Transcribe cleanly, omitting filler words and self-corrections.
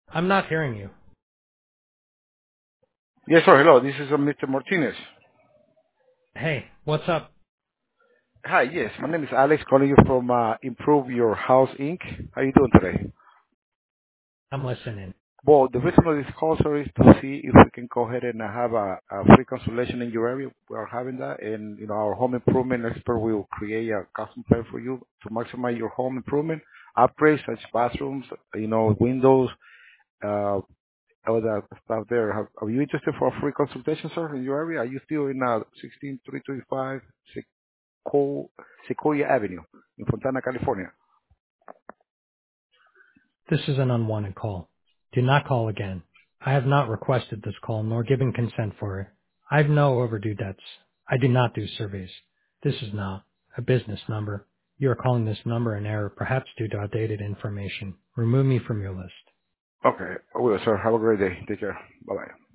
I'm not hearing you. Yes, sir. Hello. This is Mr. Martinez. Hey, what's up? Hi. Yes, my name is Alex, calling you from Improve Your House Inc. How you doing today? I'm listening. Well, the reason for this call, sir, is to see if we can go ahead and have a free consultation in your area. We are having that, and our home improvement expert will create a custom plan for you to maximize your home improvement upgrades, such bathrooms, windows, uh, all that stuff there. Are you interested for a free consultation, sir, in your area? Are you still in 16325 Sequoia Avenue in Fontana, California? This is an unwanted call. Do not call again. I have not requested this call nor given consent for it. I have no overdue debts. I do not do surveys. This is not a business number. You are calling this number in error, perhaps due to outdated information. Remove me from your list. Okay. I will, sir. Have a great day. Take care. Bye-bye.